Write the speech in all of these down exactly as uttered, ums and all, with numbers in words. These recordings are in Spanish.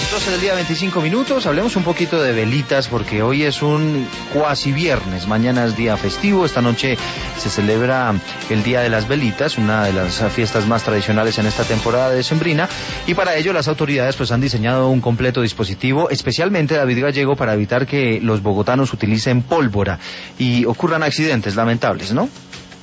las doce del día, veinticinco minutos, hablemos un poquito de velitas porque hoy es un cuasi viernes, mañana es día festivo, esta noche se celebra el Día de las Velitas, una de las fiestas más tradicionales en esta temporada decembrina, y para ello las autoridades pues han diseñado un completo dispositivo, especialmente David Gallego, para evitar que los bogotanos utilicen pólvora y ocurran accidentes lamentables, ¿no?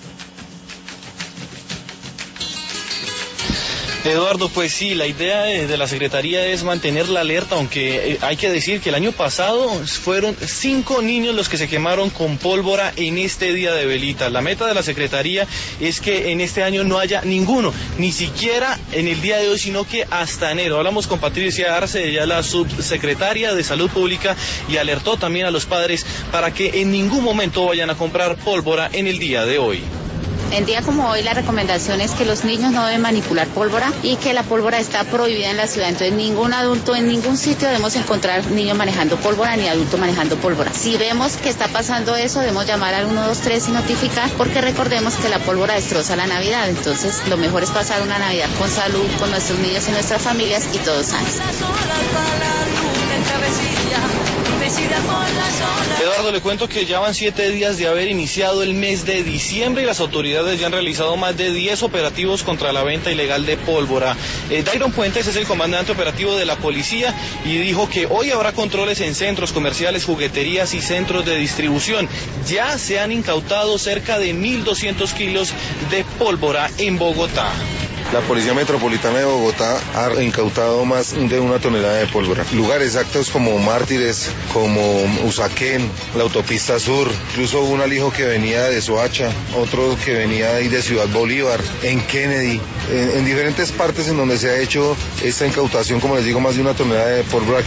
Eduardo, pues sí, la idea de la Secretaría es mantener la alerta, aunque hay que decir que el año pasado fueron cinco niños los que se quemaron con pólvora en este día de velitas. La meta de la Secretaría es que en este año no haya ninguno, ni siquiera en el día de hoy, sino que hasta enero. Hablamos con Patricia Arce, ella es la subsecretaria de Salud Pública, y alertó también a los padres para que en ningún momento vayan a comprar pólvora en el día de hoy. En día como hoy la recomendación es que los niños no deben manipular pólvora y que la pólvora está prohibida en la ciudad. Entonces ningún adulto en ningún sitio debemos encontrar niños manejando pólvora ni adulto manejando pólvora. Si vemos que está pasando eso, debemos llamar al uno dos tres y notificar, porque recordemos que la pólvora destroza la Navidad. Entonces lo mejor es pasar una Navidad con salud, con nuestros niños y nuestras familias y todos sanos. Eduardo, le cuento que ya van siete días de haber iniciado el mes de diciembre y las autoridades ya han realizado más de diez operativos contra la venta ilegal de pólvora. Eh, Dairon Puentes es el comandante operativo de la policía y dijo que hoy habrá controles en centros comerciales, jugueterías y centros de distribución. Ya se han incautado cerca de mil doscientos kilos de pólvora en Bogotá. La Policía Metropolitana de Bogotá ha incautado más de una tonelada de pólvora. Lugares exactos como Mártires, como Usaquén, la autopista sur, incluso un alijo que venía de Soacha, otro que venía ahí de Ciudad Bolívar, en Kennedy, en, en diferentes partes en donde se ha hecho esta incautación, como les digo, más de una tonelada de pólvora.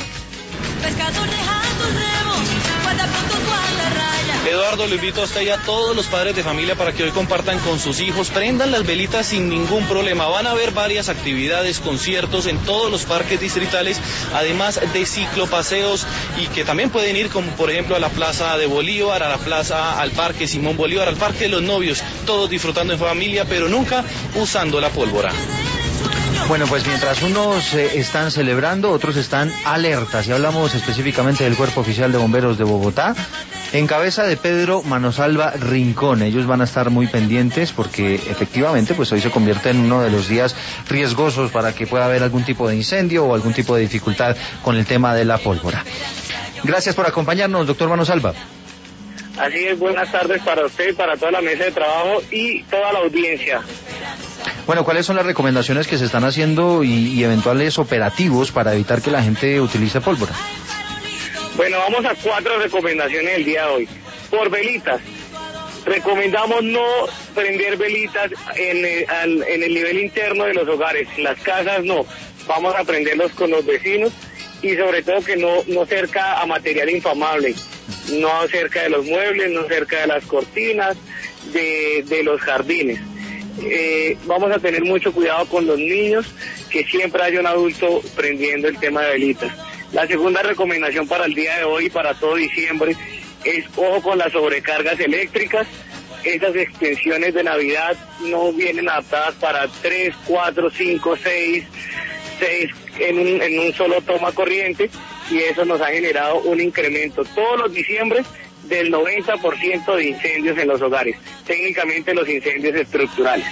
Eduardo, lo invito a usted y a todos los padres de familia para que hoy compartan con sus hijos, prendan las velitas sin ningún problema. Van a haber varias actividades, conciertos en todos los parques distritales, además de ciclopaseos, y que también pueden ir, como por ejemplo a la Plaza de Bolívar, a la Plaza, al Parque Simón Bolívar, al Parque de los Novios, todos disfrutando en familia, pero nunca usando la pólvora. Bueno, pues mientras unos eh, están celebrando, otros están alertas, y hablamos específicamente del Cuerpo Oficial de Bomberos de Bogotá, en cabeza de Pedro Manosalva Rincón. Ellos van a estar muy pendientes porque efectivamente pues hoy se convierte en uno de los días riesgosos para que pueda haber algún tipo de incendio o algún tipo de dificultad con el tema de la pólvora. Gracias por acompañarnos, doctor Manosalva. Así es, buenas tardes para usted, para toda la mesa de trabajo y toda la audiencia. Bueno, ¿cuáles son las recomendaciones que se están haciendo y, y eventuales operativos para evitar que la gente utilice pólvora? Bueno, vamos a cuatro recomendaciones el día de hoy. Por velitas, recomendamos no prender velitas en el, en el nivel interno de los hogares, en las casas no, vamos a prenderlos con los vecinos, y sobre todo que no, no cerca a material inflamable, no cerca de los muebles, no cerca de las cortinas, de, de los jardines. Eh, vamos a tener mucho cuidado con los niños, que siempre haya un adulto prendiendo el tema de velitas. La segunda recomendación para el día de hoy y para todo diciembre es ojo con las sobrecargas eléctricas. Esas extensiones de Navidad no vienen adaptadas para tres, cuatro, cinco, seis, seis en un, en un solo toma corriente, y eso nos ha generado un incremento todos los diciembres del noventa por ciento de incendios en los hogares, técnicamente los incendios estructurales.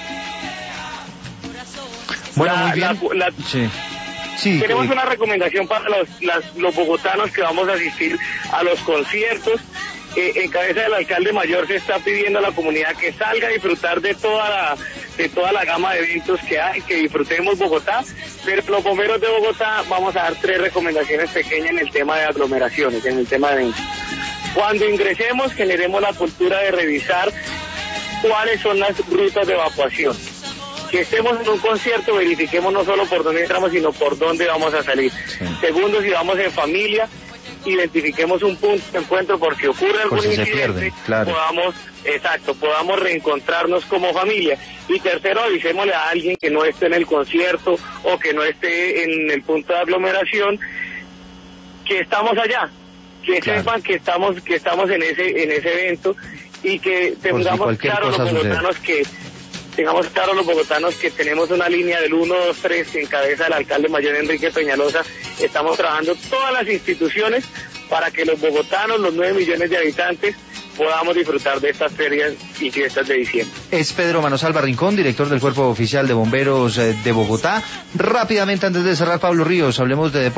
Bueno, la, muy bien. La, la, sí. Sí, tenemos eh. una recomendación para los, las, los bogotanos que vamos a asistir a los conciertos. Eh, en cabeza del alcalde mayor se está pidiendo a la comunidad que salga a disfrutar de toda la de toda la gama de eventos que hay, que disfrutemos Bogotá, pero los bomberos de Bogotá vamos a dar tres recomendaciones pequeñas en el tema de aglomeraciones, en el tema de eventos. Cuando ingresemos, generemos la cultura de revisar cuáles son las rutas de evacuación. Si estemos en un concierto, verifiquemos no solo por dónde entramos, sino por dónde vamos a salir. Sí. Segundo, si vamos en familia, identifiquemos un punto de encuentro por si ocurre algún si incidente, pierde, claro. podamos, exacto, podamos reencontrarnos como familia. Y tercero, avisémosle a alguien que no esté en el concierto o que no esté en el punto de aglomeración que estamos allá, que claro. sepan que estamos que estamos en ese en ese evento, y que tengamos claro los bogotanos que tengamos claro los bogotanos que tenemos una línea del uno, dos, tres que encabeza el alcalde mayor Enrique Peñalosa. Estamos trabajando todas las instituciones para que los bogotanos, los nueve millones de habitantes, podamos disfrutar de estas ferias y fiestas de diciembre. Es Pedro Manosalva Rincón, director del Cuerpo Oficial de Bomberos de Bogotá. Rápidamente, antes de cerrar, Pablo Ríos, hablemos de deportes.